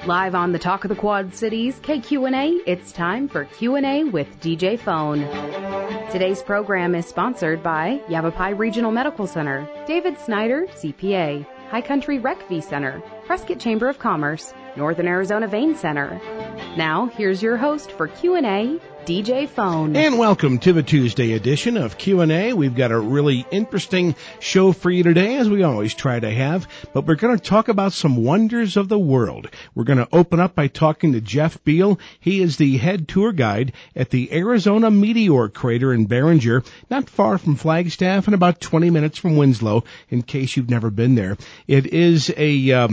Live on the Talk of the Quad Cities, KQNA, it's time for Q&A with DJ Phone. Today's program is sponsored by Yavapai Regional Medical Center, David Snyder, CPA, High Country Rec V Center, Prescott Chamber of Commerce, Northern Arizona Vein Center. Now, here's your host for Q&A, DJ Phone. And welcome to the Tuesday edition of Q&A. We've got a really interesting show for you today, as we always try to have, but we're going to talk about some wonders of the world. We're going to open up by talking to Jeff Beal. He is the head tour guide at the Arizona Meteor Crater in Barringer, not far from Flagstaff and about 20 minutes from Winslow, in case you've never been there. It is a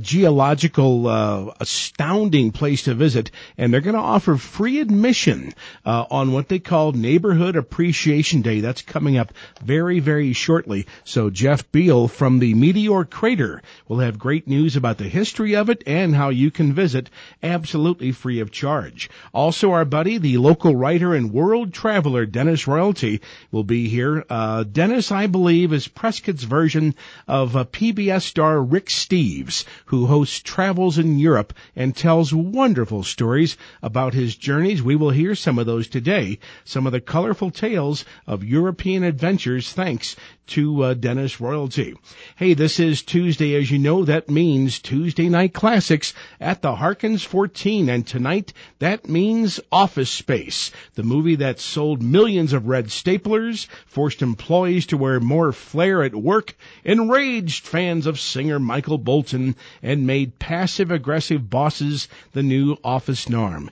geological, astounding place to visit, and they're going to offer free admission on what they call Neighborhood Appreciation Day. That's coming up very, very shortly. So Jeff Beal from the Meteor Crater will have great news about the history of it and how you can visit absolutely free of charge. Also, our buddy, the local writer and world traveler, Dennis Royalty, will be here. Dennis, I believe, is Prescott's version of PBS star Rick Steves, who hosts Travels in Europe and tells wonderful stories about his journeys. We will hear some of those today, some of the colorful tales of European adventures, thanks to Dennis Royalty. Hey, this is Tuesday, as you know. That means Tuesday Night Classics at the Harkins 14, and tonight that means Office Space, the movie that sold millions of red staplers, forced employees to wear more flair at work, enraged fans of singer Michael Bolton, and made passive-aggressive bosses the new office norm.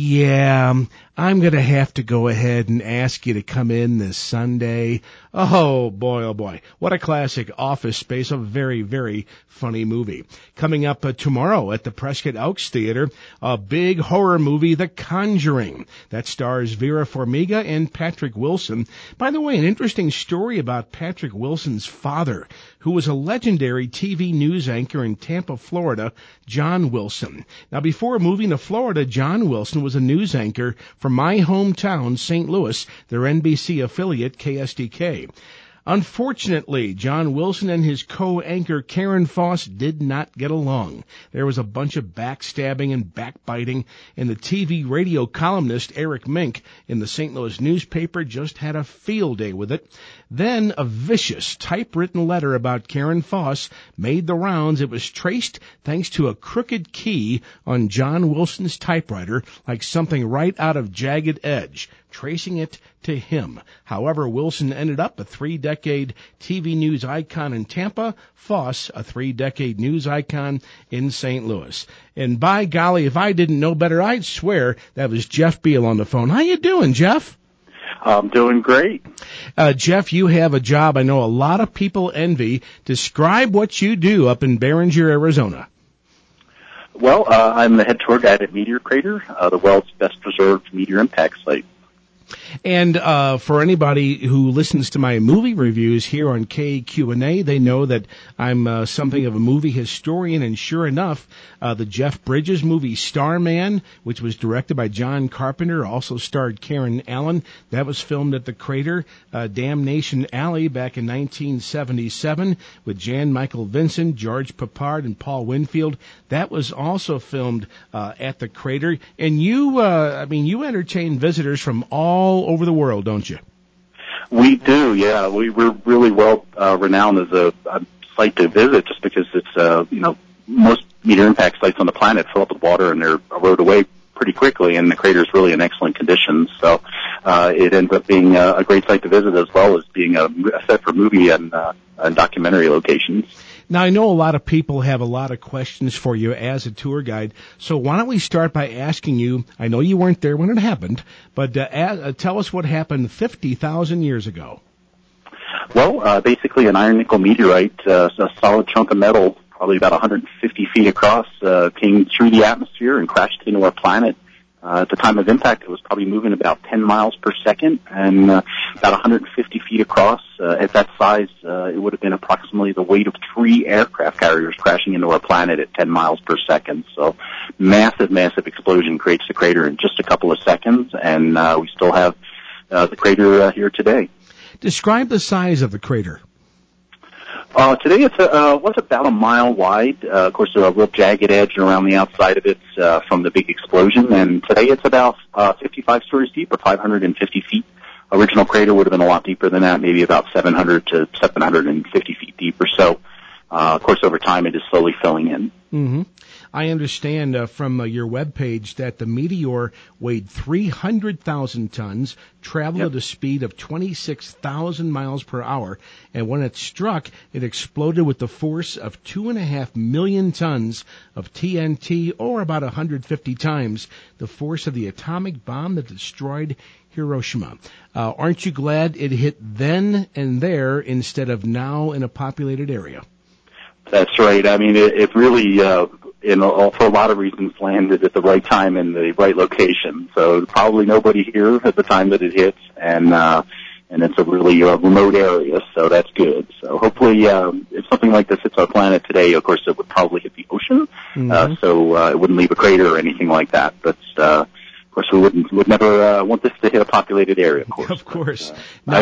Yeah, I'm going to have to go ahead and ask you to come in this Sunday. Oh boy, what a classic, Office Space, a very, very funny movie. Coming up tomorrow at the Prescott Elks Theater, a big horror movie, The Conjuring, that stars Vera Farmiga and Patrick Wilson. By the way, an interesting story about Patrick Wilson's father, who was a legendary TV news anchor in Tampa, Florida, John Wilson. Now, before moving to Florida, John Wilson was a news anchor for my hometown, St. Louis, their NBC affiliate, KSDK. Unfortunately, John Wilson and his co-anchor Karen Foss did not get along. There was a bunch of backstabbing and backbiting, and the TV radio columnist Eric Mink in the St. Louis newspaper just had a field day with it. Then a vicious typewritten letter about Karen Foss made the rounds. It was traced thanks to a crooked key on John Wilson's typewriter, like something right out of Jagged Edge, tracing it to him. However, Wilson ended up a 3-decade TV news icon in Tampa, Foss a 3-decade news icon in St. Louis. And by golly, if I didn't know better, I'd swear that was Jeff Beal on the phone. How you doing, Jeff? I'm doing great. Jeff, you have a job I know a lot of people envy. Describe what you do up in Barringer, Arizona. Well, I'm the head tour guide at Meteor Crater, the world's best preserved meteor impact site. And for anybody who listens to my movie reviews here on KQNA, they know that I'm something of a movie historian, and sure enough, the Jeff Bridges movie Starman, which was directed by John Carpenter, also starred Karen Allen. That was filmed at the Crater. Damnation Alley back in 1977 with Jan Michael Vincent, George Peppard, and Paul Winfield. That was also filmed at the Crater. And you entertain visitors from all over the world, don't you? We do, yeah. We're really well renowned as a site to visit, just because it's most meteor impact sites on the planet fill up with water and they're erode away pretty quickly, and the crater is really in excellent condition. So it ends up being a great site to visit, as well as being a set for movie and documentary locations. Now, I know a lot of people have a lot of questions for you as a tour guide, so why don't we start by asking you, I know you weren't there when it happened, but tell us what happened 50,000 years ago. Well, basically an iron-nickel meteorite, a solid chunk of metal, probably about 150 feet across, came through the atmosphere and crashed into our planet. At the time of impact, it was probably moving about 10 miles per second and about 150 feet across. At that size, it would have been approximately the weight of 3 aircraft carriers crashing into our planet at 10 miles per second. So massive, massive explosion creates the crater in just a couple of seconds, and we still have the crater here today. Describe the size of the crater. Today it's about a mile wide. Of course, there's a real jagged edge around the outside of it from the big explosion. And today it's about 55 stories deep, or 550 feet. Original crater would have been a lot deeper than that, maybe about 700 to 750 feet deep or so. Of course, over time it is slowly filling in. Mm-hmm. I understand from your webpage that the meteor weighed 300,000 tons, traveled at a speed of 26,000 miles per hour, and when it struck, it exploded with the force of 2.5 million tons of TNT, or about 150 times the force of the atomic bomb that destroyed Hiroshima. Aren't you glad it hit then and there instead of now in a populated area? That's right. I mean, it really, for a lot of reasons, landed at the right time in the right location. So probably nobody here at the time that it hits, and it's a really remote area, so that's good. So hopefully, if something like this hits our planet today, of course, it would probably hit the ocean, so it wouldn't leave a crater or anything like that. But of course, we would never want this to hit a populated area. Of course. Of course. I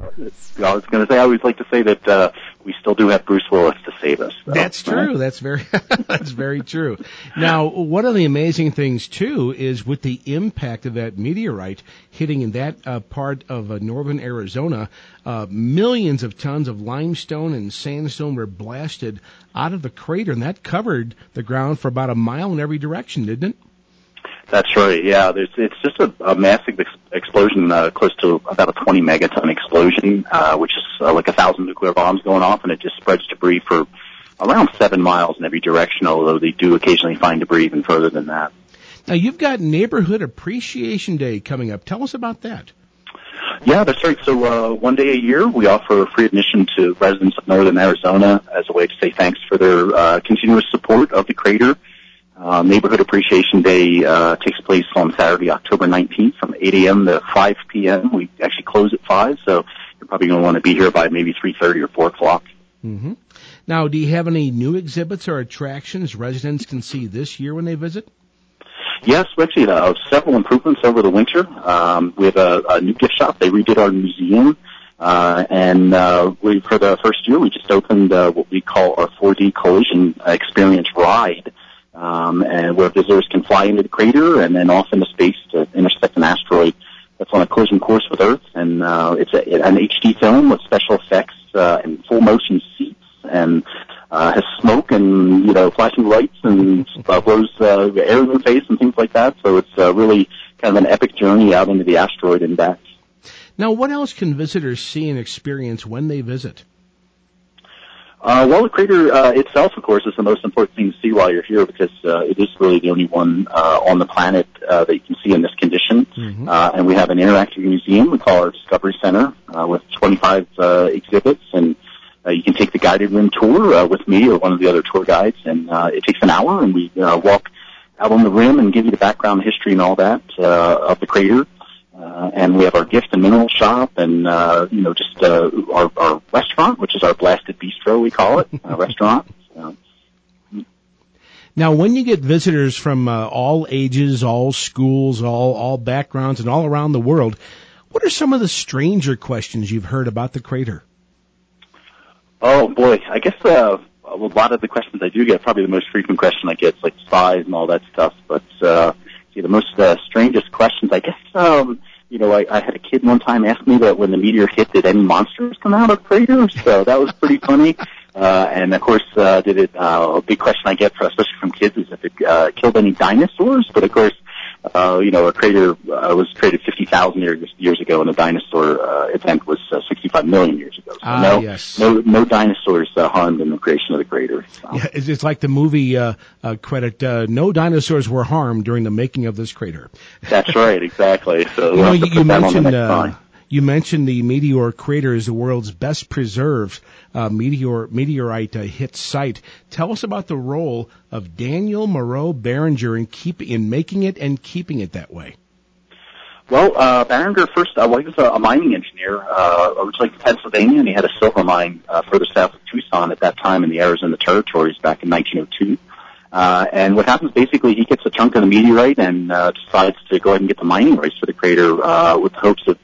was going to say, I always like to say that we still do have Bruce Willis to save us. So, that's true. Right? That's very true. Now, one of the amazing things too is with the impact of that meteorite hitting in that part of northern Arizona, millions of tons of limestone and sandstone were blasted out of the crater, and that covered the ground for about a mile in every direction, didn't it? That's right. Yeah, it's just a massive explosion, close to about a 20 megaton explosion, which is like 1,000 nuclear bombs going off, and it just spreads debris for around 7 miles in every direction. Although they do occasionally find debris even further than that. Now you've got Neighborhood Appreciation Day coming up. Tell us about that. Yeah, that's right. So one day a year, we offer free admission to residents of northern Arizona as a way to say thanks for their continuous support of the crater. Neighborhood Appreciation Day takes place on Saturday, October 19th from 8 a.m. to 5 p.m. We actually close at 5, so you're probably going to want to be here by maybe 3:30 or 4 o'clock. Mm-hmm. Now, do you have any new exhibits or attractions residents can see this year when they visit? Yes, we actually have several improvements over the winter. We have a new gift shop. They redid our museum. And for the first year, we just opened what we call our 4D collision experience ride. And where visitors can fly into the crater and then off into space to intersect an asteroid that's on a collision course with Earth. And it's an HD film with special effects and full motion seats, and has smoke and flashing lights and blows air in your face and things like that. So it's really kind of an epic journey out into the asteroid and back. Now, what else can visitors see and experience when they visit? Well, the crater itself, of course, is the most important thing to see while you're here, because it is really the only one on the planet that you can see in this condition. Mm-hmm. And we have an interactive museum we call our Discovery Center with 25 exhibits, and you can take the guided room tour with me or one of the other tour guides, and it takes an hour, and we walk out on the rim and give you the background history and all that of the crater. And we have our gift and mineral shop, and just our restaurant, which is our Blasted Bistro, we call it, restaurant. Now, when you get visitors from all ages, all schools, all backgrounds, and all around the world, what are some of the stranger questions you've heard about the crater? Oh boy, I guess a lot of the questions I do get, probably the most frequent question I get is like size and all that stuff. But the most strangest questions, I guess. I had a kid one time ask me that when the meteor hit, did any monsters come out of the crater? So that was pretty funny. And of course, a big question I get, especially from kids, is if it killed any dinosaurs. But of course, a crater was created 50,000 years ago, and the dinosaur event was 65 million years ago. So no dinosaurs harmed in the creation of the crater. So. Yeah, it's like the movie credit. No dinosaurs were harmed during the making of this crater. That's right, exactly. So you mentioned the Meteor Crater is the world's best preserved meteorite hit site. Tell us about the role of Daniel Moreau Barringer in making it and keeping it that way. Well, Barringer first, he was a mining engineer, originally from Pennsylvania, and he had a silver mine further south of Tucson at that time in the Arizona Territories back in 1902. And what happens, basically, he gets a chunk of the meteorite and decides to go ahead and get the mining rights for the crater with the hopes of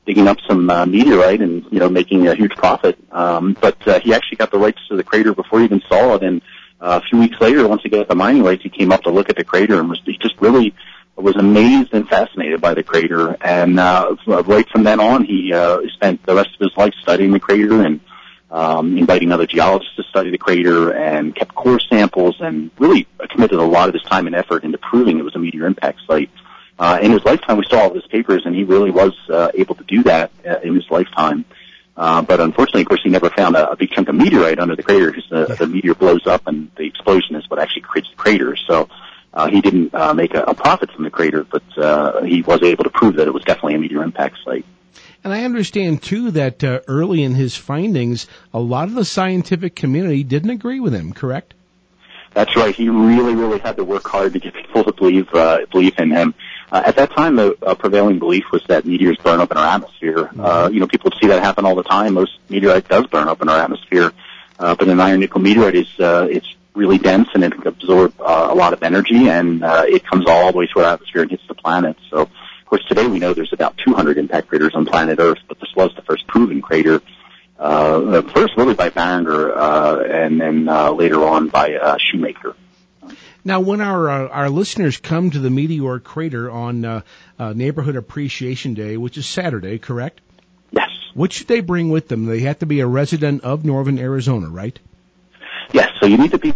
digging up some meteorite and, making a huge profit. But he actually got the rights to the crater before he even saw it. And a few weeks later, once he got the mining rights, he came up to look at the crater and he just really was amazed and fascinated by the crater. And right from then on, he spent the rest of his life studying the crater and inviting other geologists to study the crater, and kept core samples, and really committed a lot of his time and effort into proving it was a meteor impact site. In his lifetime, we saw all of his papers, and he really was able to do that in his lifetime. But unfortunately, of course, he never found a big chunk of meteorite under the crater, because the meteor blows up and the explosion is what actually creates the crater. So he didn't make a profit from the crater, but he was able to prove that it was definitely a meteor impact site. And I understand, too, that early in his findings, a lot of the scientific community didn't agree with him, correct? That's right. He really, really had to work hard to get people to believe in him. At that time, the prevailing belief was that meteors burn up in our atmosphere. People see that happen all the time. Most meteorite does burn up in our atmosphere. But an iron nickel meteorite it's really dense, and it can absorb a lot of energy, and it comes all the way through our atmosphere and hits the planet. So, of course, today we know there's about 200 impact craters on planet Earth, but this was the first proven crater. First really by Barringer, and then later on by Shoemaker. Now, when our listeners come to the meteor crater on Neighborhood Appreciation Day, which is Saturday, correct? Yes. What should they bring with them? They have to be a resident of Northern Arizona, right? Yes. So you need to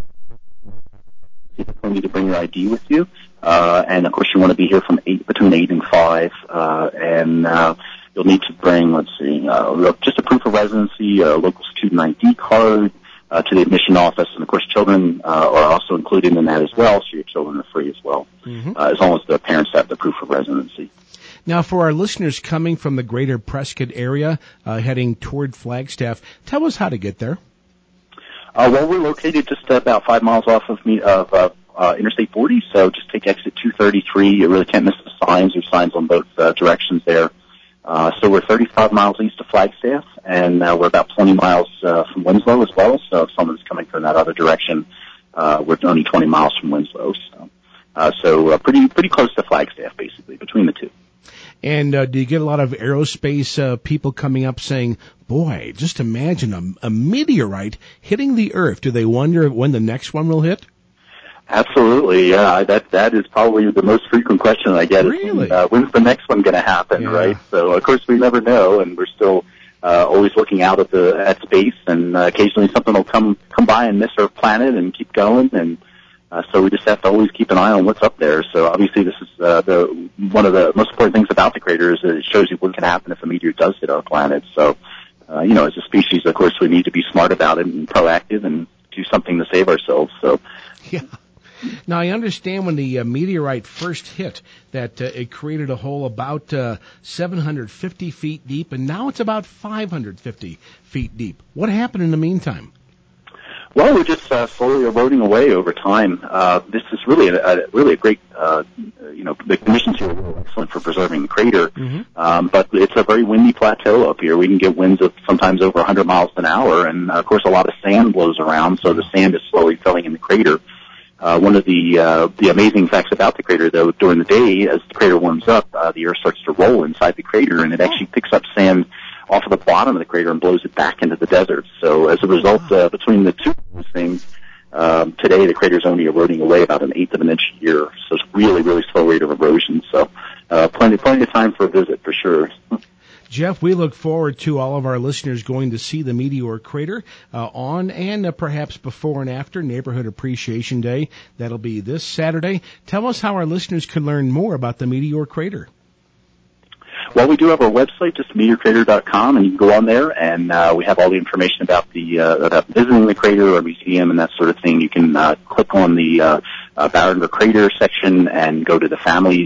bring your ID with you, and of course you want to be here from between 8 and 5, and you'll need to bring, just a proof of residency, a local student ID card, to the admission office, and of course children are also included in that as well, so your children are free as well, as long as the parents have the proof of residency. Now, for our listeners coming from the greater Prescott area, heading toward Flagstaff, tell us how to get there. Well, we're located just about 5 miles off of Interstate 40, so just take exit 233. You really can't miss the signs. There's signs on both directions there. So we're 35 miles east of Flagstaff, and we're about 20 miles from Winslow as well. So if someone's coming from that other direction, we're only 20 miles from Winslow. So pretty close to Flagstaff, basically, between the two. And do you get a lot of aerospace people coming up saying, boy, just imagine a meteorite hitting the Earth? Do they wonder when the next one will hit? Absolutely, yeah. That is probably the most frequent question I get. Really? When's the next one going to happen, right? So, of course, we never know, and we're still always looking out at space, and occasionally something will come by and miss our planet and keep going, and so we just have to always keep an eye on what's up there. So obviously this is one of the most important things about the crater is that it shows you what can happen if a meteor does hit our planet. So, as a species, of course, we need to be smart about it and proactive and do something to save ourselves. So, yeah. Now, I understand when the meteorite first hit that it created a hole about 750 feet deep, and now it's about 550 feet deep. What happened in the meantime? Well, we're just slowly eroding away over time. This is really a great, the conditions here are excellent for preserving the crater. But it's a very windy plateau up here. We can get winds of sometimes over 100 miles an hour, and of course a lot of sand blows around, so the sand is slowly filling in the crater. One of the amazing facts about the crater, though, during the day, as the crater warms up, the earth starts to roll inside the crater, and it actually picks up sand off of the bottom of the crater and blows it back into the desert. So as a result, between the two of those things, today the crater is only eroding away about 1/8 of an inch a year. So it's really, really slow rate of erosion. So plenty of time for a visit for sure. Jeff, we look forward to all of our listeners going to see the meteor crater on and perhaps before and after Neighborhood Appreciation Day. That'll be this Saturday. Tell us how our listeners can learn more about the meteor crater. Well, we do have our website, just meteorcrater.com, and you can go on there, and we have all the information about about visiting the crater or museum and that sort of thing. You can click on the Barringer Crater section and go to the families.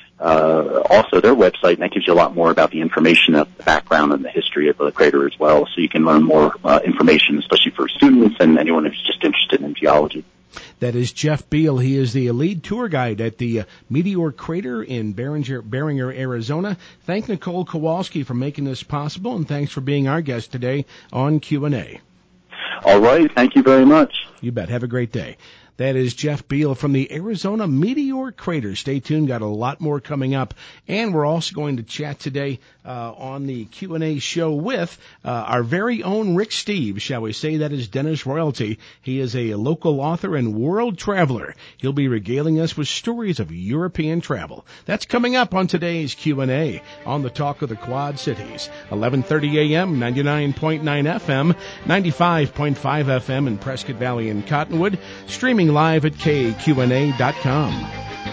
Also their website, and that gives you a lot more about the information of the background and the history of the crater as well, so you can learn more information, especially for students and anyone who's just interested in geology. That is Jeff Beal. He is the lead tour guide at the Meteor Crater in Barringer, Arizona. Thank Nicole Kowalski for making this possible, and thanks for being our guest today on Q&A. All right. Thank you very much. You bet. Have a great day. That is Jeff Beal from the Arizona Meteor Crater. Stay tuned. Got a lot more coming up. And we're also going to chat today on the Q&A show with our very own Rick Steves, shall we say. That is Dennis Royalty. He is a local author and world traveler. He'll be regaling us with stories of European travel. That's coming up on today's Q&A on the Talk of the Quad Cities. 11:30 a.m., 99.9 FM, 95.5 FM in Prescott Valley and Cottonwood. Streaming live at KQNA.com.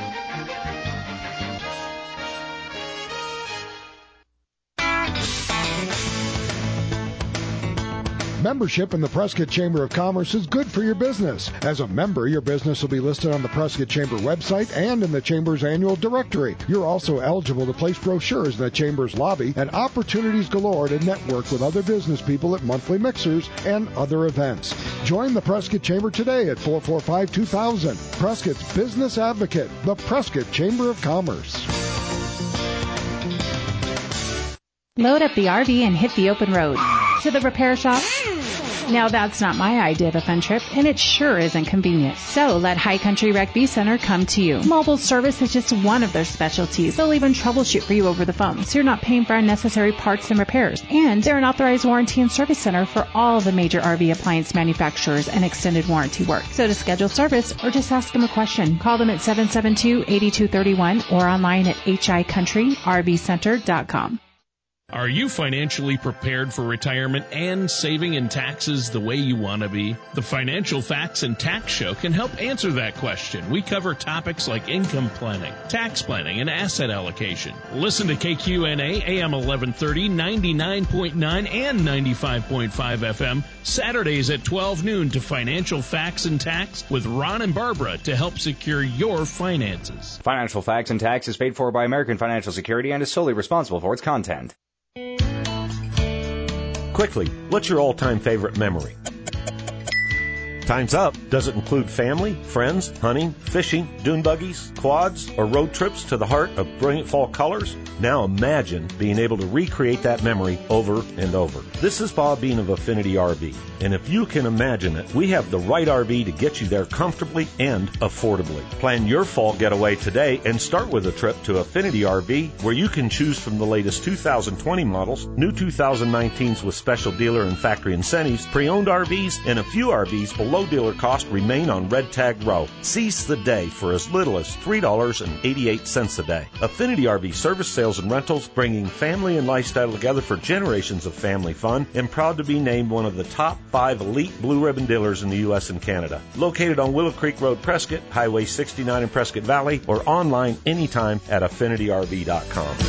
Membership in the Prescott Chamber of Commerce is good for your business. As a member, your business will be listed on the Prescott Chamber website and in the Chamber's annual directory. You're also eligible to place brochures in the Chamber's lobby and opportunities galore to network with other business people at monthly mixers and other events. Join the Prescott Chamber today at 445-2000. Prescott's Business Advocate, the Prescott Chamber of Commerce. Load up the RV and hit the open road. To the repair shop? Now that's not my idea of a fun trip, and it sure isn't convenient. So let High Country Rec V Center come to you. Mobile service is just one of their specialties. They'll even troubleshoot for you over the phone, so you're not paying for unnecessary parts and repairs. And they're an authorized warranty and service center for all the major RV appliance manufacturers and extended warranty work. So to schedule service or just ask them a question, call them at 772-8231 or online at hicountryrvcenter.com. Are you financially prepared for retirement and saving in taxes the way you want to be? The Financial Facts and Tax Show can help answer that question. We cover topics like income planning, tax planning, and asset allocation. Listen to KQNA AM 1130, 99.9 and 95.5 FM, Saturdays at 12 noon to Financial Facts and Tax with Ron and Barbara to help secure your finances. Financial Facts and Tax is paid for by American Financial Security and is solely responsible for its content. Quickly, what's your all-time favorite memory? Time's up. Does it include family, friends, hunting, fishing, dune buggies, quads, or road trips to the heart of brilliant fall colors? Now imagine being able to recreate that memory over and over. This is Bob Bean of Affinity RV, and if you can imagine it, we have the right RV to get you there comfortably and affordably. Plan your fall getaway today and start with a trip to Affinity RV, where you can choose from the latest 2020 models, new 2019s with special dealer and factory incentives, pre-owned RVs, and a few RVs below dealer cost remain on Red Tag Row. Seize the day for as little as $3.88 a day. Affinity RV service, sales, and rentals, bringing family and lifestyle together for generations of family fun, and proud to be named one of the top 5 elite blue ribbon dealers in the U.S. and Canada. Located on Willow Creek Road, Prescott, Highway 69 in Prescott Valley, or online anytime at AffinityRV.com.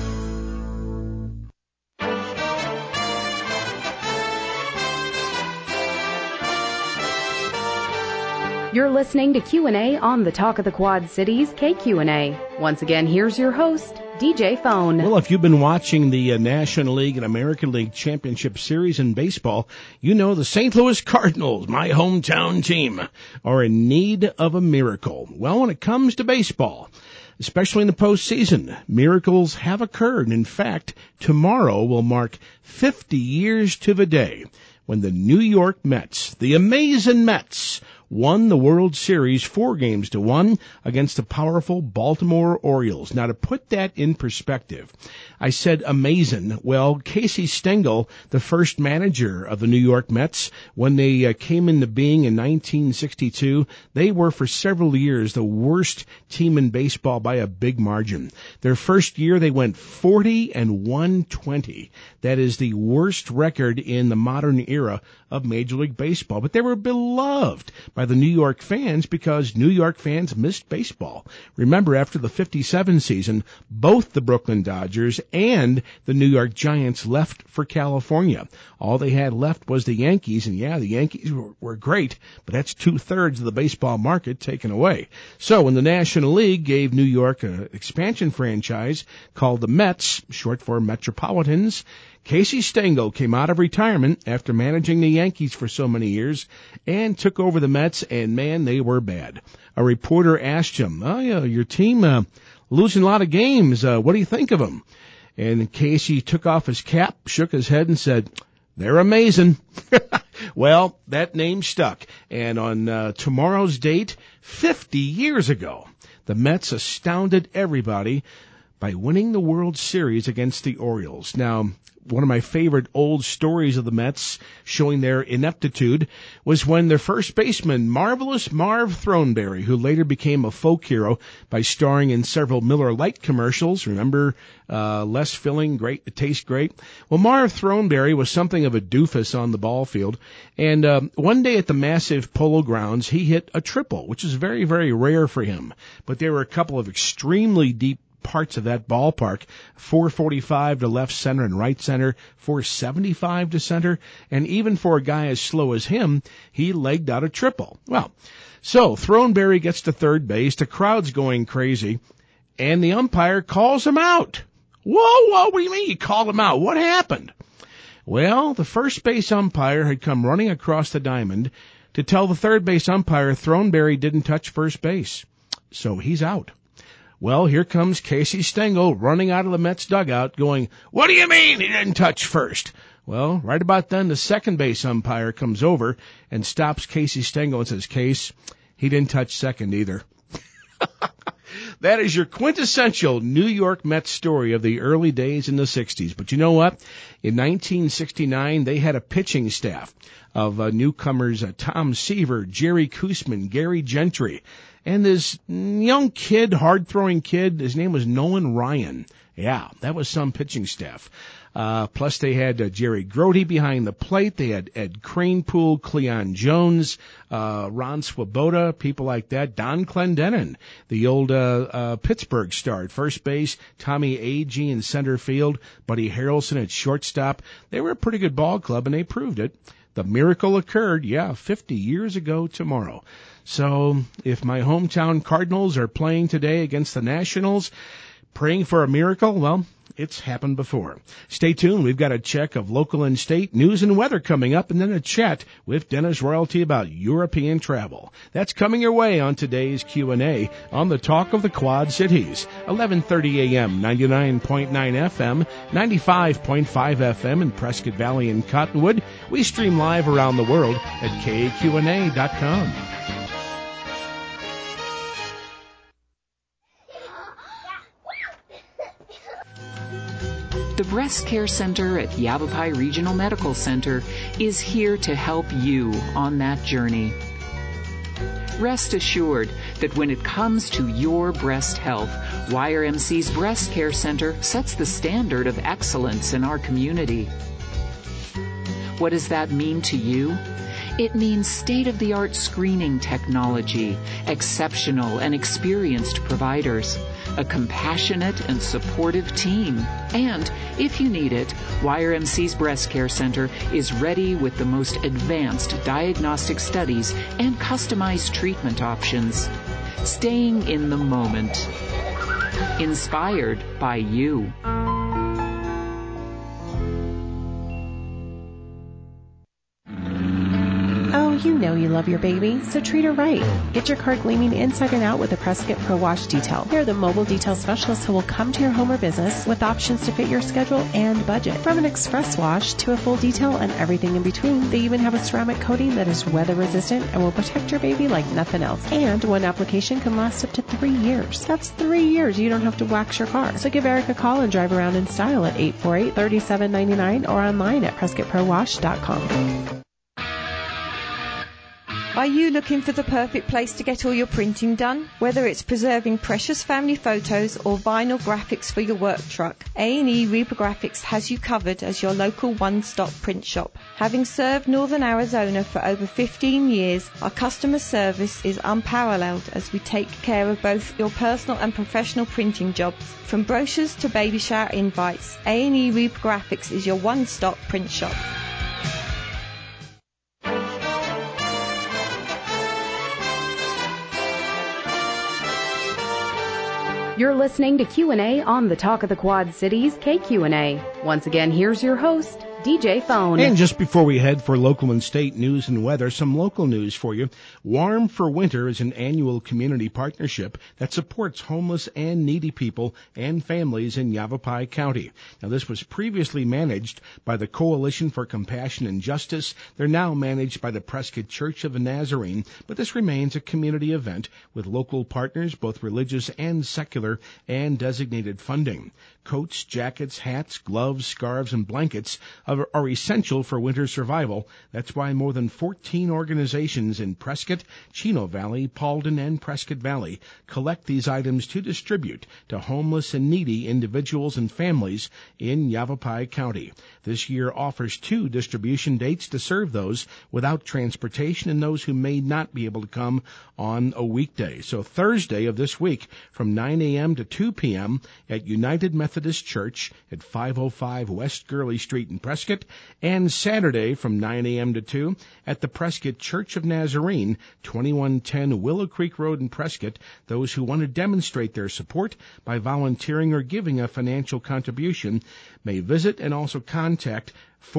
You're listening to Q&A on the Talk of the Quad Cities, KQNA. Once again, here's your host, DJ Phone. Well, if you've been watching the National League and American League Championship Series in baseball, you know the St. Louis Cardinals, my hometown team, are in need of a miracle. Well, when it comes to baseball, especially in the postseason, miracles have occurred. In fact, tomorrow will mark 50 years to the day when the New York Mets, the amazing Mets, won the World Series 4-1 against the powerful Baltimore Orioles. Now, to put that in perspective, I said amazing. Well, Casey Stengel, the first manager of the New York Mets, when they came into being in 1962, they were for several years the worst team in baseball by a big margin. Their first year, they went 40-120. That is the worst record in the modern era of Major League Baseball. But they were beloved by the New York fans because New York fans missed baseball. Remember, after the 57 season, both the Brooklyn Dodgers and the New York Giants left for California. All they had left was the Yankees, and yeah, the Yankees were great, but that's 2/3 of the baseball market taken away. So when the National League gave New York an expansion franchise called the Mets, short for Metropolitans, Casey Stengel came out of retirement after managing the Yankees for so many years and took over the Mets, and man, they were bad. A reporter asked him, your team losing a lot of games. What do you think of them? And Casey took off his cap, shook his head, and said, "They're amazing." Well, that name stuck. And on tomorrow's date, 50 years ago, the Mets astounded everybody by winning the World Series against the Orioles. Now, one of my favorite old stories of the Mets showing their ineptitude was when their first baseman, Marvelous Marv Throneberry, who later became a folk hero by starring in several Miller Lite commercials. Remember, less filling, great, it tastes great. Well, Marv Throneberry was something of a doofus on the ball field. And one day at the massive Polo Grounds, he hit a triple, which is very, very rare for him. But there were a couple of extremely deep parts of that ballpark, 445 to left center and right center, 475 to center, and even for a guy as slow as him, he legged out a triple. Well, so Throneberry gets to third base, the crowd's going crazy, and the umpire calls him out. Whoa, what do you mean you called him out? What happened? Well, the first base umpire had come running across the diamond to tell the third base umpire Throneberry didn't touch first base, so he's out. Well, here comes Casey Stengel running out of the Mets dugout going, "What do you mean he didn't touch first?" Well, right about then, the second base umpire comes over and stops Casey Stengel and says, "Case, he didn't touch second either." That is your quintessential New York Mets story of the early days in the 60s. But you know what? In 1969, they had a pitching staff of newcomers, Tom Seaver, Jerry Koosman, Gary Gentry, and this young kid, hard-throwing kid, his name was Nolan Ryan. Yeah, that was some pitching staff. Plus they had Jerry Grody behind the plate. They had Ed Kranepool, Cleon Jones, Ron Swoboda, people like that. Don Clendenin, the old Pittsburgh star at first base. Tommy Agee in center field. Buddy Harrelson at shortstop. They were a pretty good ball club, and they proved it. The miracle occurred, 50 years ago tomorrow. So if my hometown Cardinals are playing today against the Nationals, praying for a miracle, well, it's happened before. Stay tuned. We've got a check of local and state news and weather coming up, and then a chat with Dennis Royalty about European travel. That's coming your way on today's Q&A on the Talk of the Quad Cities. 11:30 a.m., 99.9 FM, 95.5 FM in Prescott Valley and Cottonwood. We stream live around the world at KQNA.com. The Breast Care Center at Yavapai Regional Medical Center is here to help you on that journey. Rest assured that when it comes to your breast health, YRMC's Breast Care Center sets the standard of excellence in our community. What does that mean to you? It means state-of-the-art screening technology, exceptional and experienced providers, a compassionate and supportive team, and, if you need it, YRMC's Breast Care Center is ready with the most advanced diagnostic studies and customized treatment options. Staying in the moment. Inspired by you. You know you love your baby, so treat her right. Get your car gleaming inside and out with the Prescott Pro Wash Detail. They're the mobile detail specialists who will come to your home or business with options to fit your schedule and budget. From an express wash to a full detail and everything in between, they even have a ceramic coating that is weather resistant and will protect your baby like nothing else. And one application can last up to 3 years. That's 3 years you don't have to wax your car. So give Eric a call and drive around in style at 848-3799 or online at PrescottProWash.com. Are you looking for the perfect place to get all your printing done? Whether it's preserving precious family photos or vinyl graphics for your work truck, A&E Reprographics has you covered as your local one-stop print shop. Having served Northern Arizona for over 15 years, our customer service is unparalleled as we take care of both your personal and professional printing jobs. From brochures to baby shower invites, A&E Reprographics is your one-stop print shop. You're listening to Q&A on the Talk of the Quad Cities, KQNA. Once again, here's your host, DJ Phone. And just before we head for local and state news and weather, some local news for you. Warm for Winter is an annual community partnership that supports homeless and needy people and families in Yavapai County. Now, this was previously managed by the Coalition for Compassion and Justice. They're now managed by the Prescott Church of the Nazarene, but this remains a community event with local partners, both religious and secular, and designated funding. Coats, jackets, hats, gloves, scarves, and blankets are essential for winter survival. That's why more than 14 organizations in Prescott, Chino Valley, Paulden, and Prescott Valley collect these items to distribute to homeless and needy individuals and families in Yavapai County. This year offers 2 distribution dates to serve those without transportation and those who may not be able to come on a weekday. So Thursday of this week from 9 a.m. to 2 p.m. at United Methodist Church at 505 West Gurley Street in Prescott, and Saturday from 9 a.m. to 2 at the Prescott Church of Nazarene, 2110 Willow Creek Road in Prescott. Those who want to demonstrate their support by volunteering or giving a financial contribution may visit and also contact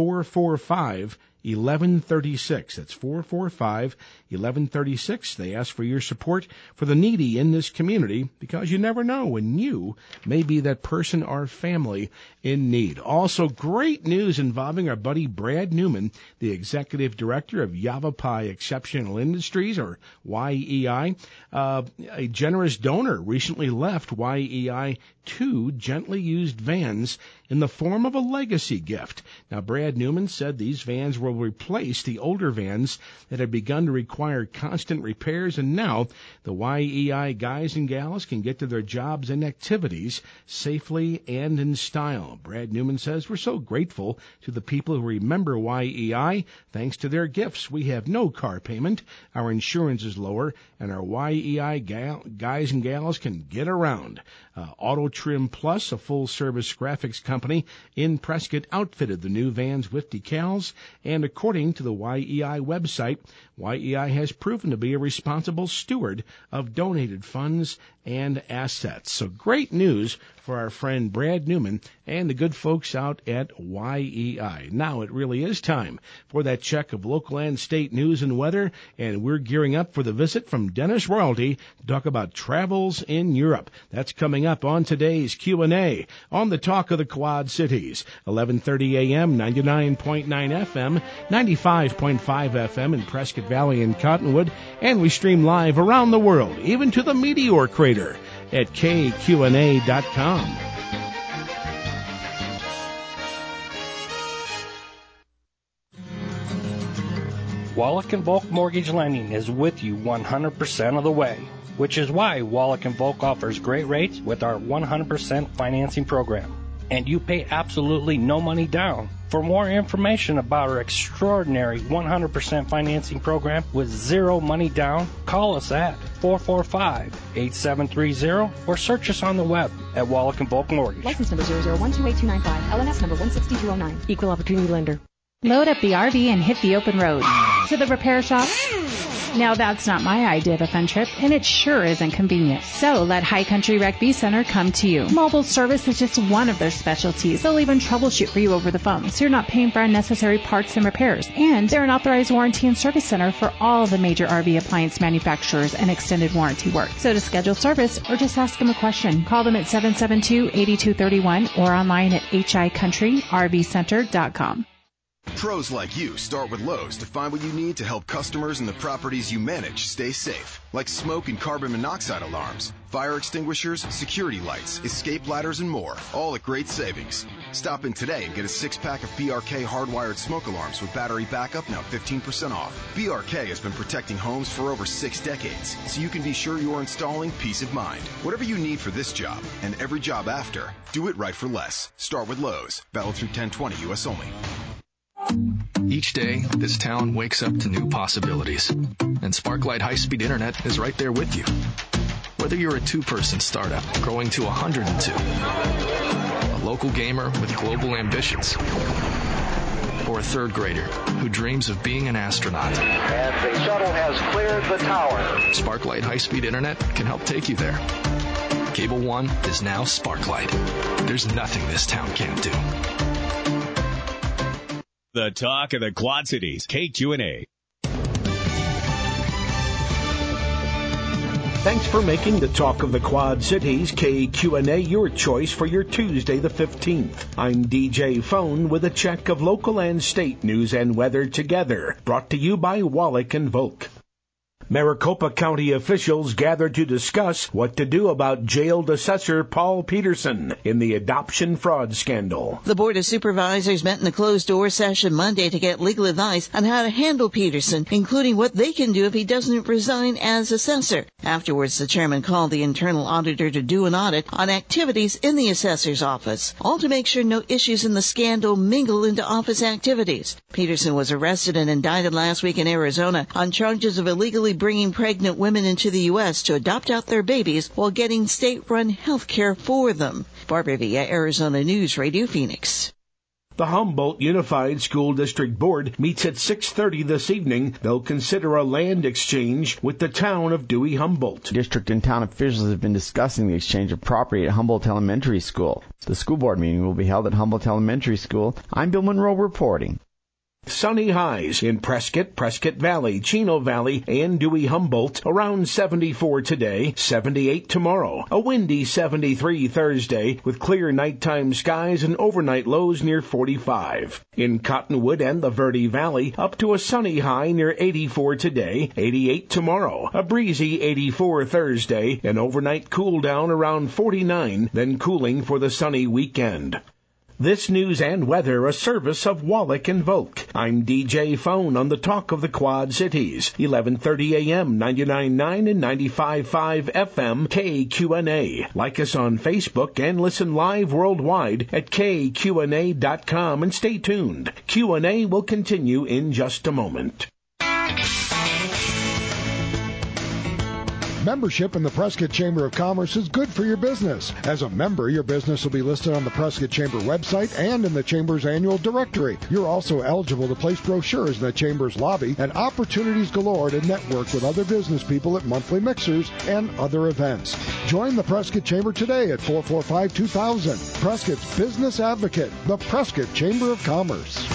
445-1136. That's 445-1136. They ask for your support for the needy in this community because you never know when you may be that person or family in need. Also, great news involving our buddy Brad Newman, the Executive Director of Yavapai Exceptional Industries, or YEI. A generous donor recently left YEI 2 gently used vans in the form of a legacy gift. Now, Brad Newman said these vans will replace the older vans that had begun to require constant repairs, and now the YEI guys and gals can get to their jobs and activities safely and in style. Brad Newman says, we're so grateful to the people who remember YEI. Thanks to their gifts, we have no car payment, our insurance is lower, and our YEI guys and gals can get around. Auto Trim Plus, a full-service graphics company in Prescott, outfitted the new vans with decals, and according to the YEI website, YEI has proven to be a responsible steward of donated funds and assets. So great news for our friend Brad Newman and the good folks out at YEI. Now it really is time for that check of local and state news and weather, and we're gearing up for the visit from Dennis Royalty to talk about travels in Europe. That's coming up on today's Q&A on the Talk of the Quad Cities, 11:30 a.m., 99.9 FM, 95.5 FM in Prescott Valley and Cottonwood, and we stream live around the world, even to the Meteor Crater at kqna.com. Wallach & Volk Mortgage Lending is with you 100% of the way, which is why Wallach & Volk offers great rates with our 100% financing program. And you pay absolutely no money down. For more information about our extraordinary 100% financing program with zero money down, call us at 445-8730 or search us on the web at Wallach & Volk Mortgage. License number 0012825, LNS number 16209. Equal Opportunity Lender. Load up the RV and hit the open road. To the repair shop? Now that's not my idea of a fun trip, and it sure isn't convenient. So let High Country Rec V Center come to you. Mobile service is just one of their specialties. They'll even troubleshoot for you over the phone, so you're not paying for unnecessary parts and repairs. And they're an authorized warranty and service center for all the major RV appliance manufacturers and extended warranty work. So to schedule service or just ask them a question, call them at 772-8231 or online at hicountryrvcenter.com. Pros like you start with Lowe's to find what you need to help customers and the properties you manage stay safe, like smoke and carbon monoxide alarms, fire extinguishers, security lights, escape ladders, and more, all at great savings. Stop in today and get a 6-pack of BRK hardwired smoke alarms with battery backup, now 15% off. BRK has been protecting homes for over 6 decades, so you can be sure you're installing peace of mind. Whatever you need for this job and every job after, do it right for less. Start with Lowe's. Valid through 10/20 U.S. only. Each day, this town wakes up to new possibilities, and Sparklight High-Speed Internet is right there with you. Whether you're a 2-person startup growing to 102, a local gamer with global ambitions, or a 3rd grader who dreams of being an astronaut. And the shuttle has cleared the tower. Sparklight High-Speed Internet can help take you there. Cable One is now Sparklight. There's nothing this town can't do. The talk of the Quad Cities, KQNA. Thanks for making the talk of the Quad Cities, KQNA, your choice for your Tuesday the 15th. I'm DJ Phone with a check of local and state news and weather together. Brought to you by Wallach and Volk. Maricopa County officials gathered to discuss what to do about jailed assessor Paul Peterson in the adoption fraud scandal. The Board of Supervisors met in a closed-door session Monday to get legal advice on how to handle Peterson, including what they can do if he doesn't resign as assessor. Afterwards, the chairman called the internal auditor to do an audit on activities in the assessor's office, all to make sure no issues in the scandal mingle into office activities. Peterson was arrested and indicted last week in Arizona on charges of illegally bringing pregnant women into the U.S. to adopt out their babies while getting state-run health care for them. Barbara Villa, Arizona News Radio, Phoenix. The Humboldt Unified School District Board meets at 6:30 this evening. They'll consider a land exchange with the town of Dewey Humboldt. District and town officials have been discussing the exchange of property at Humboldt Elementary School. The school board meeting will be held at Humboldt Elementary School. I'm Bill Monroe reporting. Sunny highs in Prescott, Prescott Valley, Chino Valley, and Dewey Humboldt. Around 74 today, 78 tomorrow. A windy 73 Thursday with clear nighttime skies and overnight lows near 45. In Cottonwood and the Verde Valley, up to a sunny high near 84 today, 88 tomorrow. A breezy 84 Thursday, an overnight cool down around 49, then cooling for the sunny weekend. This news and weather, a service of Wallach and Volk. I'm DJ Phone on the Talk of the Quad Cities, 11:30 a.m., 99.9 and 95.5 FM, KQNA. Like us on Facebook and listen live worldwide at KQNA.com and stay tuned. Q&A will continue in just a moment. Membership in the Prescott Chamber of Commerce is good for your business. As a member, your business will be listed on the Prescott Chamber website and in the Chamber's annual directory. You're also eligible to place brochures in the Chamber's lobby and opportunities galore to network with other business people at monthly mixers and other events. Join the Prescott Chamber today at 445-2000. Prescott's Business Advocate, the Prescott Chamber of Commerce.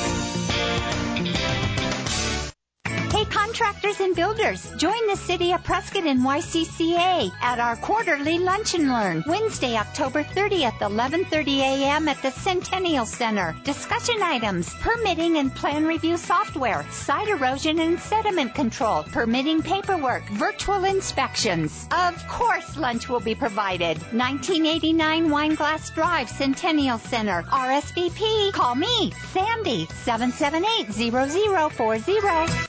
Hey, contractors and builders, join the City of Prescott and YCCA at our quarterly Lunch and Learn, Wednesday, October 30th, 11:30 a.m. at the Centennial Center. Discussion items, permitting and plan review software, site erosion and sediment control, permitting paperwork, virtual inspections. Of course, lunch will be provided. 1989 Wineglass Drive, Centennial Center. RSVP. Call me, Sandy, 778-0040.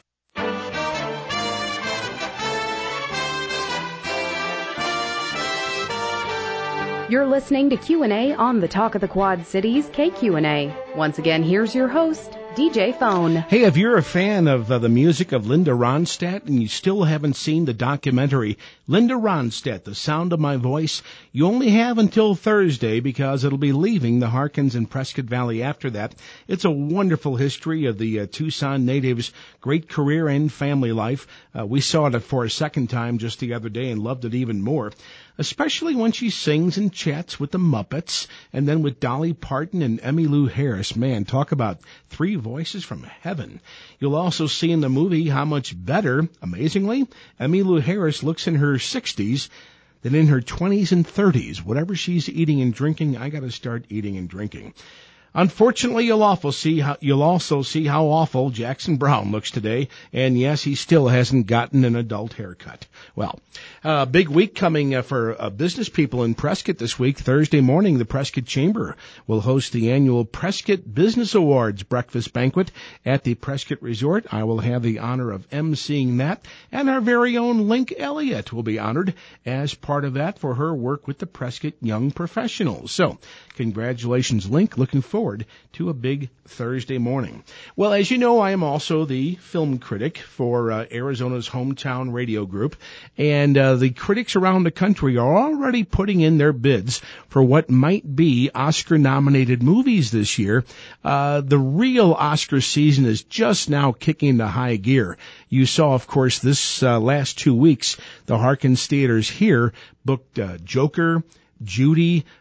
You're listening to Q&A on the Talk of the Quad Cities, KQNA. Once again, here's your host, DJ Phone. Hey, if you're a fan of the music of Linda Ronstadt and you still haven't seen the documentary Linda Ronstadt, The Sound of My Voice, you only have until Thursday because it'll be leaving the Harkins and Prescott Valley after that. It's a wonderful history of the Tucson natives' great career and family life. We saw it for a second time just the other day and loved it even more, especially when she sings and chats with the Muppets and then with Dolly Parton and Emmylou Harris. Man, talk about three voices from heaven. You'll also see in the movie how much better, amazingly, Emmylou Harris looks in her 60s than in her 20s and 30s. Whatever she's eating and drinking, I got to start eating and drinking. Unfortunately, you'll also see how awful Jackson Brown looks today, and yes, he still hasn't gotten an adult haircut. Well, big week coming for business people in Prescott this week. Thursday morning, the Prescott Chamber will host the annual Prescott Business Awards breakfast banquet at the Prescott Resort. I will have the honor of emceeing that, and our very own Link Elliott will be honored as part of that for her work with the Prescott Young Professionals. So, congratulations, Link. Looking forward to a big Thursday morning. Well, as you know, I am also the film critic for Arizona's hometown radio group, and the critics around the country are already putting in their bids for what might be Oscar-nominated movies this year. The real Oscar season is just now kicking into high gear. You saw, of course, this last 2 weeks, the Harkins Theaters here booked Joker, Judy,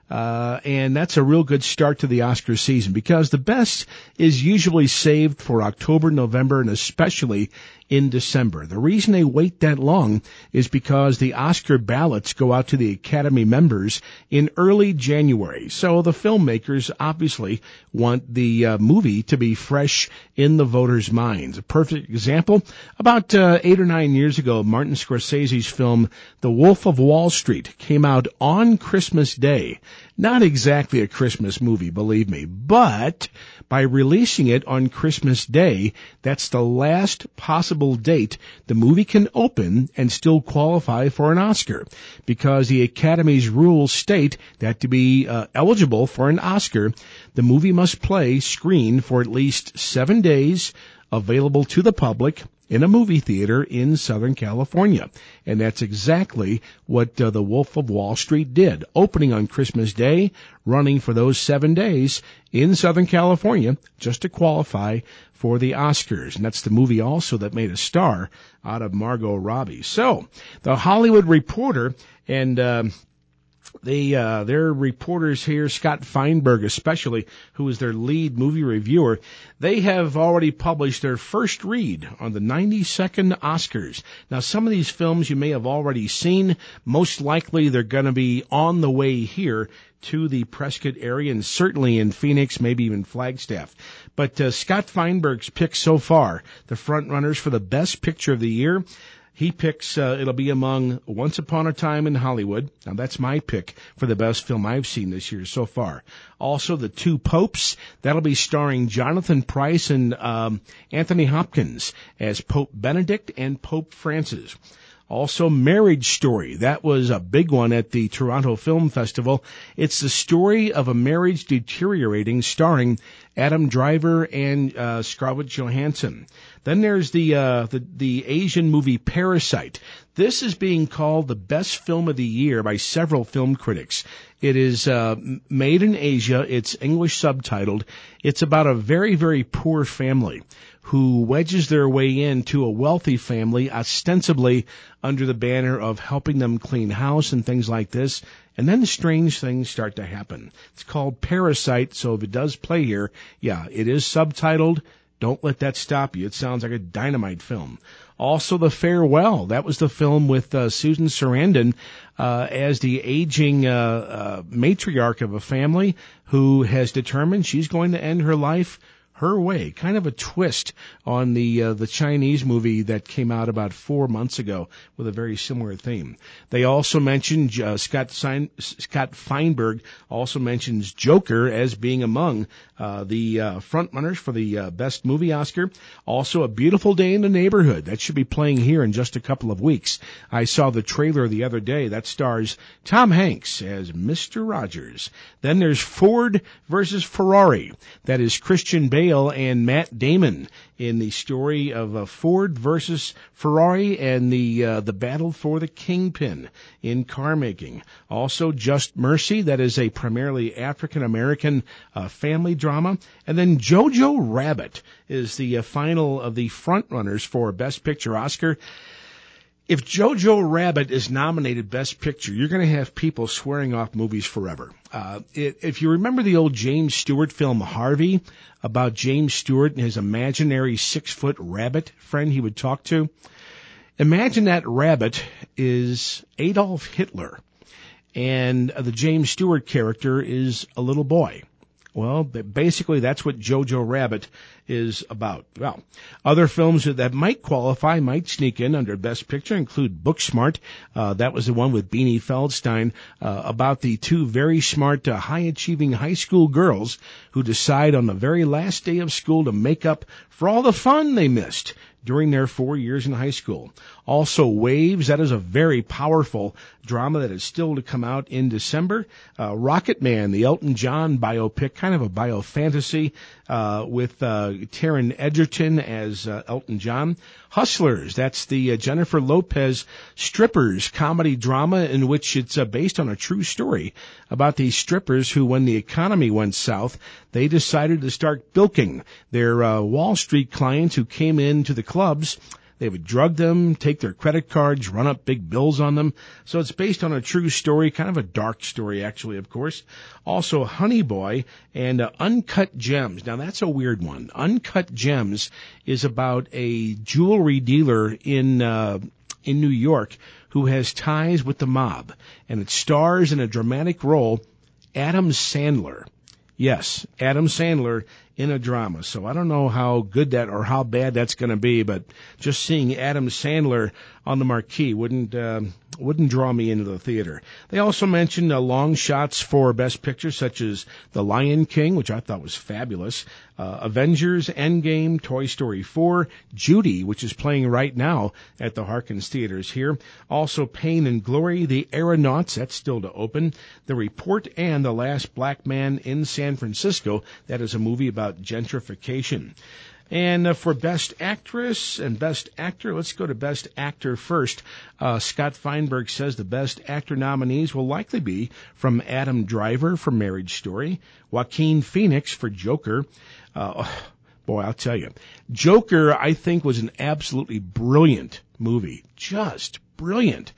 And that's a real good start to the Oscar season because the best is usually saved for October, November, and especially in December. The reason they wait that long is because the Oscar ballots go out to the Academy members in early January. So the filmmakers obviously want the movie to be fresh in the voters' minds. A perfect example, about 8 or 9 years ago, Martin Scorsese's film The Wolf of Wall Street came out on Christmas Day. Not exactly a Christmas movie, believe me, but by releasing it on Christmas Day, that's the last possible date the movie can open and still qualify for an Oscar, because the Academy's rules state that to be eligible for an Oscar, the movie must screen for at least 7 days, available to the public in a movie theater in Southern California. And that's exactly what The Wolf of Wall Street did, opening on Christmas Day, running for those 7 days in Southern California just to qualify for the Oscars. And that's the movie also that made a star out of Margot Robbie. So, The Hollywood Reporter and their reporters here, Scott Feinberg especially, who is their lead movie reviewer, they have already published their first read on the 92nd Oscars. Now, some of these films you may have already seen. Most likely they're going to be on the way here to the Prescott area and certainly in Phoenix, maybe even Flagstaff. But Scott Feinberg's picks so far, the front runners for the best picture of the year, he picks, it'll be among Once Upon a Time in Hollywood. Now, that's my pick for the best film I've seen this year so far. Also, The Two Popes. That'll be starring Jonathan Pryce and Anthony Hopkins as Pope Benedict and Pope Francis. Also, Marriage Story. That was a big one at the Toronto Film Festival. It's the story of a marriage deteriorating, starring Adam Driver and Scarlett Johansson. Then there's the Asian movie Parasite. This is being called the best film of the year by several film critics. It is made in Asia. It's English subtitled. It's about a very, very poor family who wedges their way into a wealthy family, ostensibly under the banner of helping them clean house and things like this. And then strange things start to happen. It's called Parasite, so if it does play here, yeah, it is subtitled. Don't let that stop you. It sounds like a dynamite film. Also, The Farewell. That was the film with Susan Sarandon as the aging matriarch of a family who has determined she's going to end her life her way. Kind of a twist on the Chinese movie that came out about 4 months ago with a very similar theme. They also mentioned Scott Feinberg also mentions Joker as being among the front runners for the best movie Oscar. Also, A Beautiful Day in the Neighborhood. That should be playing here in just a couple of weeks. I saw the trailer the other day. That stars Tom Hanks as Mr. Rogers. Then there's Ford versus Ferrari. That is Christian Bale and Matt Damon in the story of Ford versus Ferrari and the battle for the kingpin in car making. Also, Just Mercy. That is a primarily African-American family drama. And then Jojo Rabbit is the final of the front runners for Best Picture Oscar. If Jojo Rabbit is nominated Best Picture, you're going to have people swearing off movies forever. If you remember the old James Stewart film Harvey, about James Stewart and his imaginary 6-foot rabbit friend he would talk to, imagine that rabbit is Adolf Hitler, and the James Stewart character is a little boy. Well, basically that's what Jojo Rabbit is about. Well, other films that might qualify, might sneak in under Best Picture include Booksmart. That was the one with Beanie Feldstein, about the two very smart, high-achieving high school girls who decide on the very last day of school to make up for all the fun they missed during their 4 years in high school. Also, Waves, that is a very powerful drama that is still to come out in December. Rocket Man, the Elton John biopic, kind of a biofantasy, with Taron Egerton as Elton John. Hustlers, that's the Jennifer Lopez strippers comedy drama in which it's based on a true story about these strippers who, when the economy went south, they decided to start bilking their Wall Street clients who came into the clubs. They would drug them, take their credit cards, run up big bills on them. So it's based on a true story, kind of a dark story, actually, of course. Also, Honey Boy and Uncut Gems. Now, that's a weird one. Uncut Gems is about a jewelry dealer in New York who has ties with the mob, and it stars in a dramatic role Adam Sandler. Yes, Adam Sandler in a drama. So I don't know how good that or how bad that's going to be, but just seeing Adam Sandler on the marquee wouldn't draw me into the theater. They also mentioned long shots for Best Picture, such as The Lion King, which I thought was fabulous, Avengers, Endgame, Toy Story 4, Judy, which is playing right now at the Harkins Theaters here. Also Pain and Glory, The Aeronauts, that's still to open, The Report, and The Last Black Man in San Francisco. That is a movie about gentrification. And for Best Actress and Best Actor, let's go to Best Actor first. Scott Feinberg says the Best Actor nominees will likely be from Adam Driver for Marriage Story, Joaquin Phoenix for Joker. Boy, I'll tell you, Joker, I think, was an absolutely brilliant movie. Just brilliant.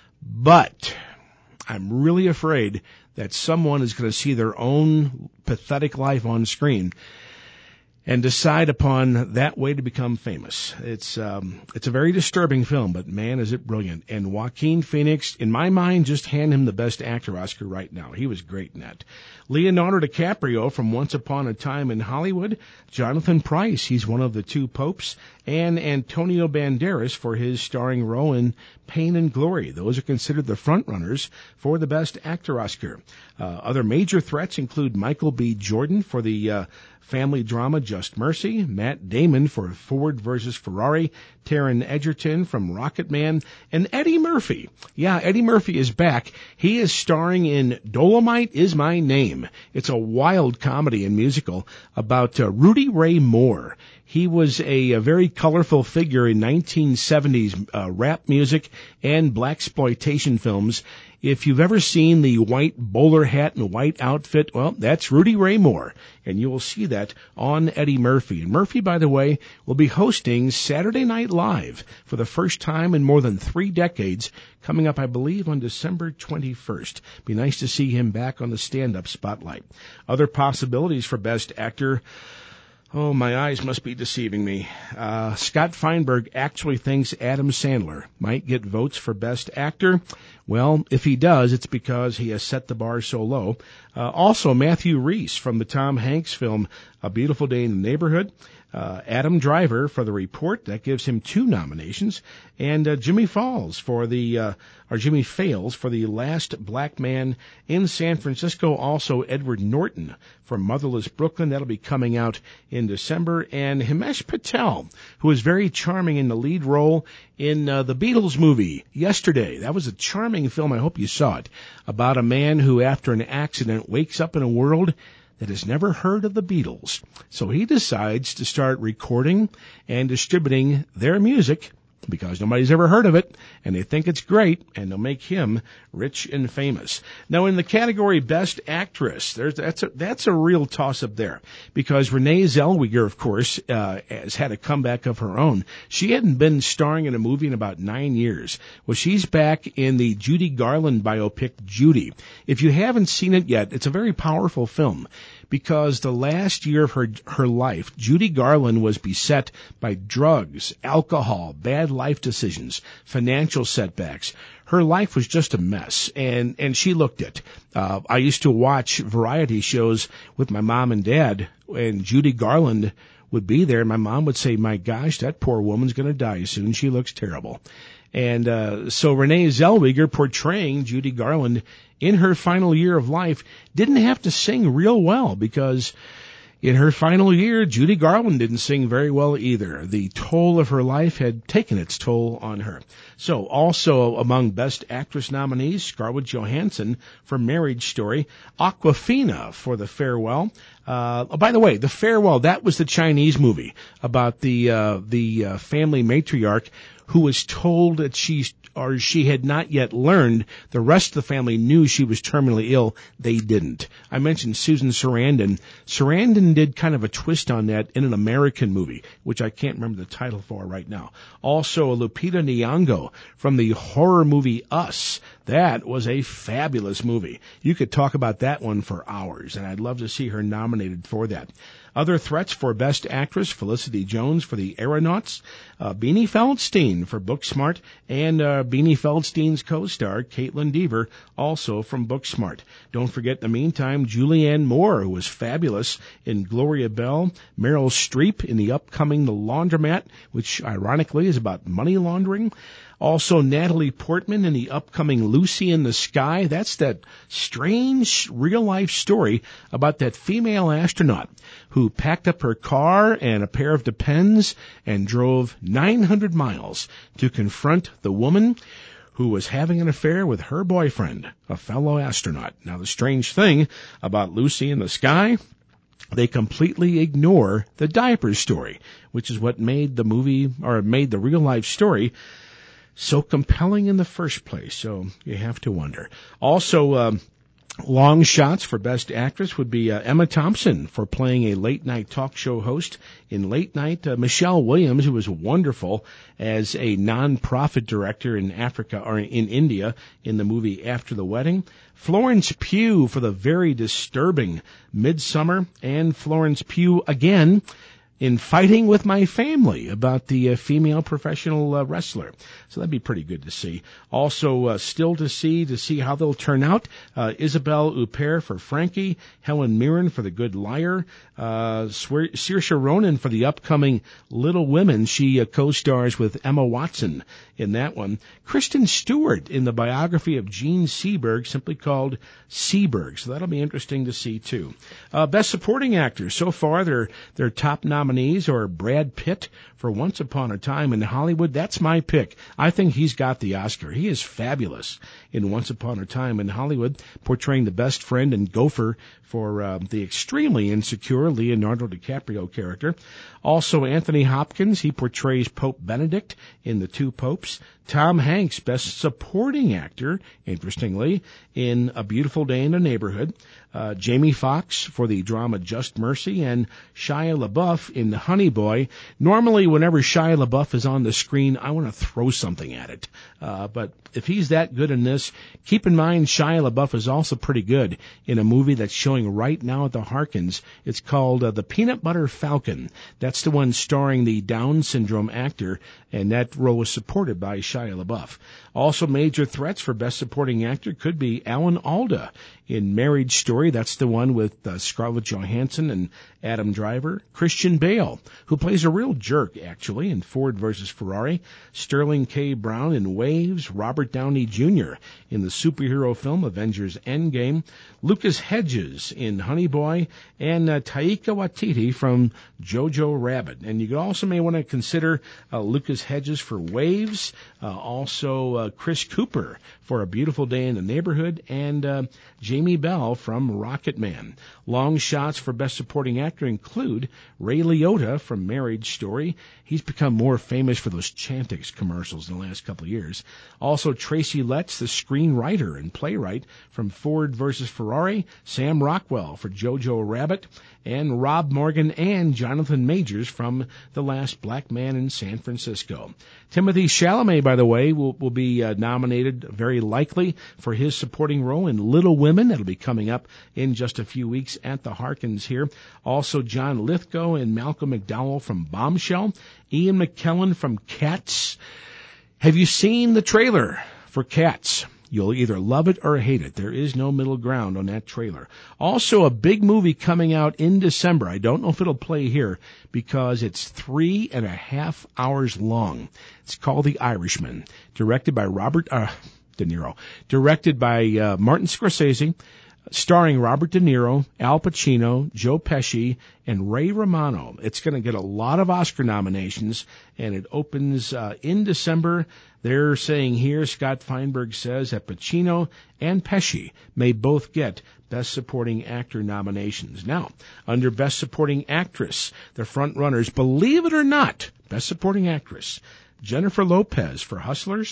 But I'm really afraid that someone is going to see their own pathetic life on screen and decide upon that way to become famous. It's a very disturbing film, but man, is it brilliant. And Joaquin Phoenix, in my mind, just hand him the Best Actor Oscar right now. He was great in that. Leonardo DiCaprio from Once Upon a Time in Hollywood, Jonathan Pryce, he's one of the two popes, and Antonio Banderas for his starring role in Pain and Glory. Those are considered the front runners for the Best Actor Oscar. Other major threats include Michael B. Jordan for the family drama Just Mercy, Matt Damon for Ford versus Ferrari, Taron Egerton from Rocketman, and Eddie Murphy. Yeah, Eddie Murphy is back. He is starring in Dolomite Is My Name. It's a wild comedy and musical about Rudy Ray Moore. He was a very colorful figure in 1970s rap music and blaxploitation films. If you've ever seen the white bowler hat and white outfit, well, that's Rudy Ray Moore, and you will see that on Eddie Murphy. And Murphy, by the way, will be hosting Saturday Night Live for the first time in more than 3 decades, coming up, I believe, on December 21st. Be nice to see him back on the stand-up spotlight. Other possibilities for Best Actor. Oh, my eyes must be deceiving me. Scott Feinberg actually thinks Adam Sandler might get votes for Best Actor. Well, if he does, it's because he has set the bar so low. Also, Matthew Rhys from the Tom Hanks film A Beautiful Day in the Neighborhood. Adam Driver for The Report, that gives him 2 nominations, and Jimmy Fails for the Last Black Man in San Francisco. Also Edward Norton for Motherless Brooklyn, that'll be coming out in December, and Himesh Patel, who is very charming in the lead role in the Beatles movie Yesterday. That was a charming film. I hope you saw it, about a man who after an accident wakes up in a world that has never heard of the Beatles. So he decides to start recording and distributing their music because nobody's ever heard of it, and they think it's great, and they'll make him rich and famous. Now, in the category Best Actress, that's a real toss-up there, because Renee Zellweger, of course, has had a comeback of her own. She hadn't been starring in a movie in about 9 years. Well, she's back in the Judy Garland biopic, Judy. If you haven't seen it yet, it's a very powerful film, because the last year of her life, Judy Garland was beset by drugs, alcohol, bad life decisions, financial setbacks. Her life was just a mess, and she looked it. I used to watch variety shows with my mom and dad, and Judy Garland would be there, and my mom would say, "My gosh, that poor woman's going to die soon. She looks terrible." And so Renee Zellweger, portraying Judy Garland in her final year of life, didn't have to sing real well, because in her final year, Judy Garland didn't sing very well either. The toll of her life had taken its toll on her. So also among Best Actress nominees, Scarlett Johansson for Marriage Story, Awkwafina for The Farewell. By the way, The Farewell, that was the Chinese movie about the family matriarch who was told that she's or she had not yet learned. The rest of the family knew she was terminally ill. They didn't. I mentioned Susan Sarandon. Sarandon did kind of a twist on that in an American movie, which I can't remember the title for right now. Also, Lupita Nyong'o from the horror movie Us. That was a fabulous movie. You could talk about that one for hours, and I'd love to see her nominated for that. Other threats for Best Actress, Felicity Jones for The Aeronauts, Beanie Feldstein for Booksmart, and Beanie Feldstein's co-star, Caitlin Dever, also from Booksmart. Don't forget, in the meantime, Julianne Moore, who was fabulous in Gloria Bell, Meryl Streep in the upcoming The Laundromat, which ironically is about money laundering. Also, Natalie Portman in the upcoming Lucy in the Sky. That's that strange real-life story about that female astronaut who packed up her car and a pair of Depends and drove 900 miles to confront the woman who was having an affair with her boyfriend, a fellow astronaut. Now, the strange thing about Lucy in the Sky, they completely ignore the diaper story, which is what made the movie, or made the real-life story so compelling in the first place. So you have to wonder. Also, long shots for Best Actress would be Emma Thompson for playing a late-night talk show host in Late Night. Michelle Williams, who was wonderful as a non-profit director in Africa or in India in the movie After the Wedding. Florence Pugh for the very disturbing Midsummer, and Florence Pugh again in Fighting with My Family, about the female professional wrestler. So that'd be pretty good to see. Also, still to see how they'll turn out. Isabelle Huppert for Frankie, Helen Mirren for The Good Liar, Saoirse Ronan for the upcoming Little Women. She co-stars with Emma Watson in that one. Kristen Stewart in the biography of Gene Seberg, simply called Seberg. So that'll be interesting to see too. Best Supporting Actor. So far, their top nominees are Brad Pitt for Once Upon a Time in Hollywood. That's my pick. I think he's got the Oscar. He is fabulous in Once Upon a Time in Hollywood, portraying the best friend and gopher for the extremely insecure Leonardo DiCaprio character. Also, Anthony Hopkins, he portrays Pope Benedict in The Two Popes. Tom Hanks, Best Supporting Actor, interestingly, in A Beautiful Day in the Neighborhood. Jamie Foxx for the drama Just Mercy, and Shia LaBeouf in The Honey Boy. Normally, whenever Shia LaBeouf is on the screen, I want to throw something at it. But if he's that good in this, keep in mind Shia LaBeouf is also pretty good in a movie that's showing right now at the Harkins. It's called The Peanut Butter Falcon. That's the one starring the Down syndrome actor, and that role was supported by Shia LaBeouf. Also, major threats for Best Supporting Actor could be Alan Alda in Marriage Story. That's the one with Scarlett Johansson and Adam Driver. Christian Bale, who plays a real jerk, actually, in Ford vs. Ferrari. Sterling K. Brown in Waves. Robert Downey Jr. in the superhero film Avengers Endgame. Lucas Hedges in Honey Boy. And Taika Waititi from Jojo Rabbit. And you also may want to consider Lucas Hedges for Waves. Also Chris Cooper for A Beautiful Day in the Neighborhood. And Jamie Bell from Rocket Man. Long shots for Best Supporting Actor include Ray Liotta from Marriage Story. He's become more famous for those Chantix commercials in the last couple of years. Also, Tracy Letts, the screenwriter and playwright from Ford vs. Ferrari. Sam Rockwell for Jojo Rabbit. And Rob Morgan and Jonathan Majors from The Last Black Man in San Francisco. Timothée Chalamet, by the way, will be nominated very likely for his supporting role in Little Women. That'll be coming up in just a few weeks at the Harkins here. Also, John Lithgow and Malcolm McDowell from Bombshell. Ian McKellen from Cats. Have you seen the trailer for Cats? You'll either love it or hate it. There is no middle ground on that trailer. Also, a big movie coming out in December. I don't know if it'll play here because it's 3.5 hours long. It's called The Irishman, directed by Robert De Niro, directed by Martin Scorsese, starring Robert De Niro, Al Pacino, Joe Pesci, and Ray Romano. It's going to get a lot of Oscar nominations, and it opens in December. They're saying here, Scott Feinberg says that Pacino and Pesci may both get Best Supporting Actor nominations. Now, under Best Supporting Actress, the front runners, believe it or not, Best Supporting Actress, Jennifer Lopez for Hustlers,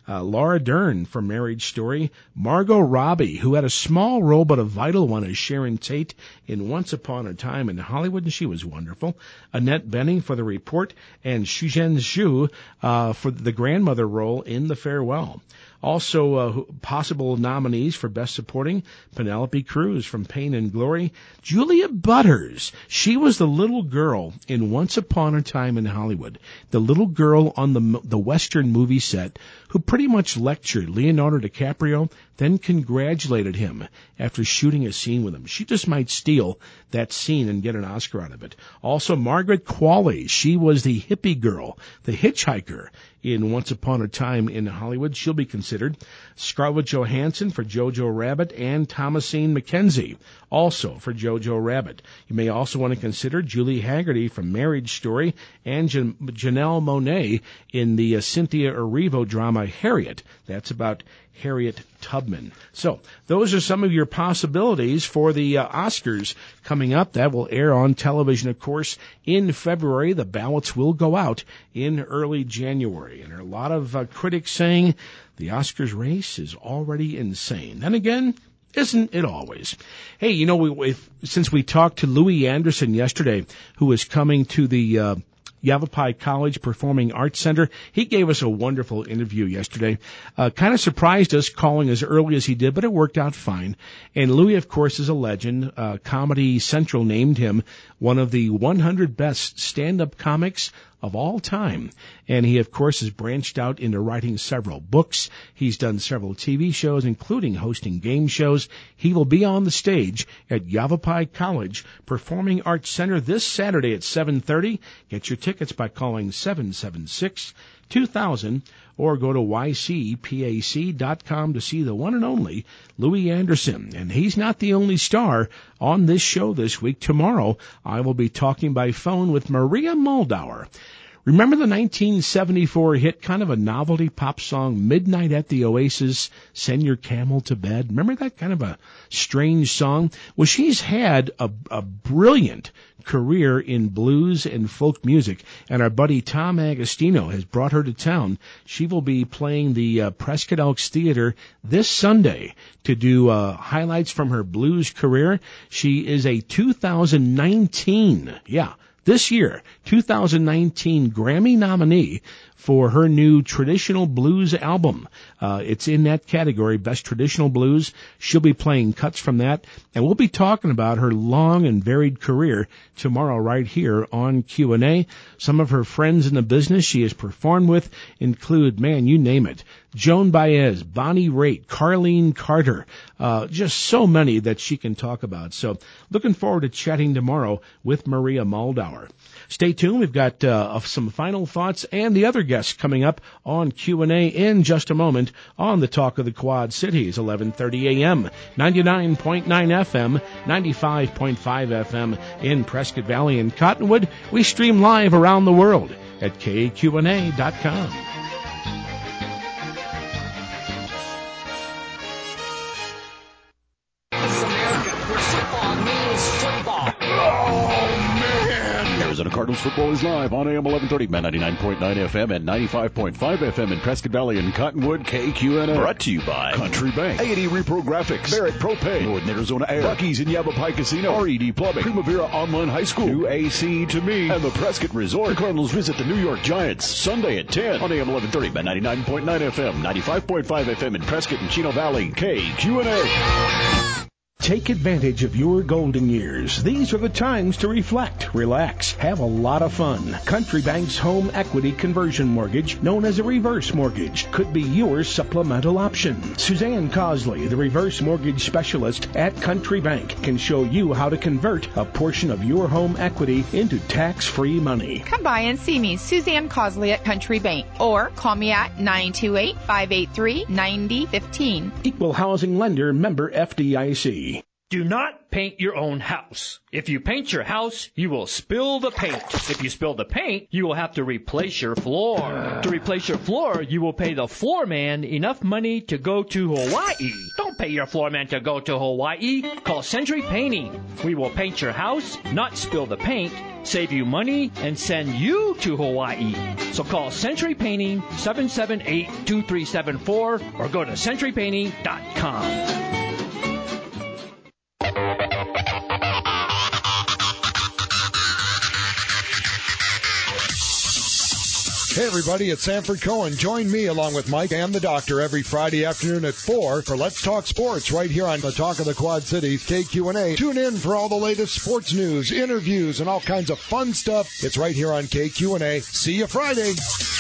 Laura Dern from Marriage Story, Margot Robbie, who had a small role but a vital one as Sharon Tate in Once Upon a Time in Hollywood, and she was wonderful, Annette Bening for The Report, and Shuzhen Zhu for the grandmother role in The Farewell. Also, possible nominees for Best Supporting, Penelope Cruz from Pain and Glory. Julia Butters, she was the little girl in Once Upon a Time in Hollywood, the little girl on the Western movie set who pretty much lectured Leonardo DiCaprio, then congratulated him after shooting a scene with him. She just might steal that scene and get an Oscar out of it. Also, Margaret Qualley, she was the hippie girl, the hitchhiker in Once Upon a Time in Hollywood. She'll be considered. Scarlett Johansson for Jojo Rabbit and Thomasine McKenzie also for Jojo Rabbit. You may also want to consider Julie Haggerty from Marriage Story and Janelle Monáe in the Cynthia Erivo drama Harriet. That's about Harriet Tubman. So those are some of your possibilities for the Oscars coming up. That will air on television, of course, in February. The ballots will go out in early January. And there are a lot of critics saying the Oscars race is already insane. Then again, isn't it always? Hey, you know, since we talked to Louis Anderson yesterday, who was coming to the Yavapai College Performing Arts Center. He gave us a wonderful interview yesterday. Kind of surprised us calling as early as he did, but it worked out fine. And Louis, of course, is a legend. Comedy Central named him one of the 100 best stand-up comics of all time. And he, of course, has branched out into writing several books. He's done several TV shows, including hosting game shows. He will be on the stage at Yavapai College Performing Arts Center this Saturday at 7:30. Get your tickets by calling 776-2000 or go to ycpac.com to see the one and only Louis Anderson. And he's not the only star on this show this week. Tomorrow, I will be talking by phone with Maria Muldaur. Remember the 1974 hit, kind of a novelty pop song, Midnight at the Oasis, Send Your Camel to Bed? Remember that kind of a strange song? Well, she's had a brilliant career in blues and folk music, and our buddy Tom Agostino has brought her to town. She will be playing the Prescott Elks Theater this Sunday to do highlights from her blues career. She is a 2019, this year, 2019 Grammy nominee for her new traditional blues album. It's in that category, Best Traditional Blues. She'll be playing cuts from that, and we'll be talking about her long and varied career tomorrow right here on Q&A. Some of her friends in the business she has performed with include, man, you name it, Joan Baez, Bonnie Raitt, Carlene Carter, just so many that she can talk about. So looking forward to chatting tomorrow with Maria Muldaur. Stay tuned. We've got some final thoughts and the other guests coming up on Q&A in just a moment on the Talk of the Quad Cities, 11:30 a.m., 99.9 FM, 95.5 FM in Prescott Valley and Cottonwood. We stream live around the world at KQNA.com. Arizona Cardinals football is live on AM 1130, 99.9 FM and 95.5 FM in Prescott Valley and Cottonwood, KQNA. Brought to you by Country Bank, A&E Repro Graphics, Barrett Propane, Northern Arizona Air, Buc-ee's in Yavapai Casino, RED Plumbing, Primavera Online High School, New AC to Me, and the Prescott Resort. The Cardinals visit the New York Giants Sunday at 10 on AM 1130 by 99.9 FM, 95.5 FM in Prescott and Chino Valley, KQNA. Take advantage of your golden years. These are the times to reflect, relax, have a lot of fun. Country Bank's home equity conversion mortgage, known as a reverse mortgage, could be your supplemental option. Suzanne Cosley, the reverse mortgage specialist at Country Bank, can show you how to convert a portion of your home equity into tax-free money. Come by and see me, Suzanne Cosley at Country Bank, or call me at 928-583-9015. Equal housing lender, member FDIC. Do not paint your own house. If you paint your house, you will spill the paint. If you spill the paint, you will have to replace your floor. To replace your floor, you will pay the floor man enough money to go to Hawaii. Don't pay your floor man to go to Hawaii. Call Century Painting. We will paint your house, not spill the paint, save you money, and send you to Hawaii. So call Century Painting 778-2374 or go to centurypainting.com. Hey everybody, it's Sanford Cohen. Join me along with Mike and the Doctor every Friday afternoon at 4 for Let's Talk Sports right here on the Talk of the Quad Cities, KQNA. Tune in for all the latest sports news, interviews, and all kinds of fun stuff. It's right here on KQNA. See you Friday.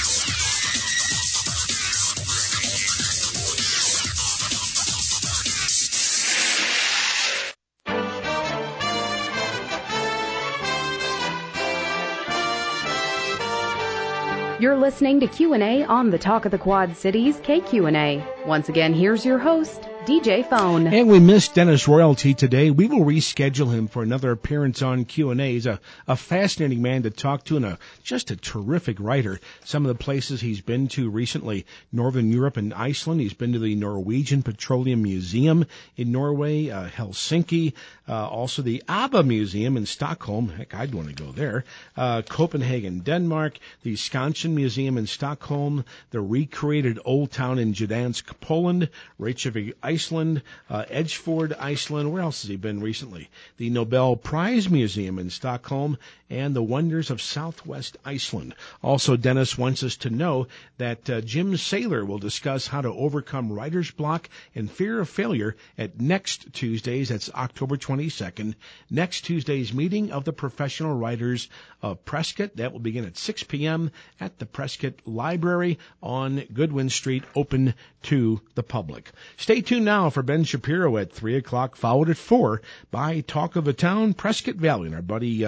You're listening to Q&A on the Talk of the Quad Cities, KQNA. Once again, here's your host, DJ Phone. And we missed Dennis Royalty today. We will reschedule him for another appearance on Q&A. He's a fascinating man to talk to and just a terrific writer. Some of the places he's been to recently, Northern Europe and Iceland. He's been to the Norwegian Petroleum Museum in Norway, Helsinki, also the ABBA Museum in Stockholm. Heck, I'd want to go there. Copenhagen, Denmark, the Skansen Museum in Stockholm, the recreated Old Town in Gdansk, Poland, Reykjavik, Iceland, Edgefield, Iceland. Where else has he been recently? The Nobel Prize Museum in Stockholm and the wonders of Southwest Iceland. Also, Dennis wants us to know that Jim Saylor will discuss how to overcome writer's block and fear of failure at next Tuesday's, that's October 22nd, next Tuesday's meeting of the professional writers of Prescott. That will begin at 6 p.m. at the Prescott Library on Goodwin Street, open to the public. Stay tuned now for Ben Shapiro at 3 o'clock, followed at 4 by Talk of the Town, Prescott Valley. And our buddy,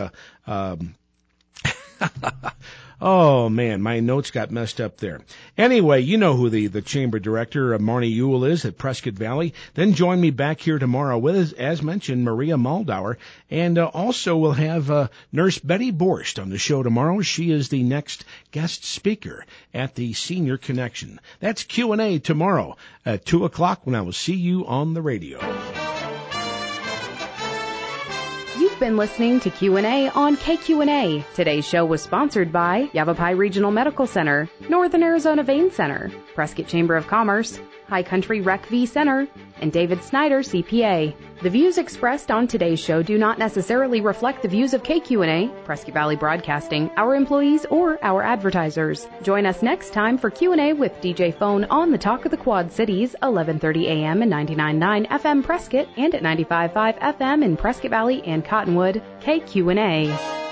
oh man, my notes got messed up there. Anyway, you know who the chamber director, Marnie Ewell, is at Prescott Valley. Then join me back here tomorrow with, as mentioned, Maria Muldauer. And also we'll have Nurse Betty Borst on the show tomorrow. She is the next guest speaker at the Senior Connection. That's Q&A tomorrow at 2 o'clock when I will see you on the radio. You've been listening to Q&A on KQNA. Today's show was sponsored by Yavapai Regional Medical Center, Northern Arizona Vein Center, Prescott Chamber of Commerce, High Country Rec V Center, and David Snyder, CPA. The views expressed on today's show do not necessarily reflect the views of KQNA, Prescott Valley Broadcasting, our employees, or our advertisers. Join us next time for Q&A with DJ Phone on the Talk of the Quad Cities, 1130 a.m. and 99.9 FM Prescott, and at 95.5 FM in Prescott Valley and Cottonwood, KQNA.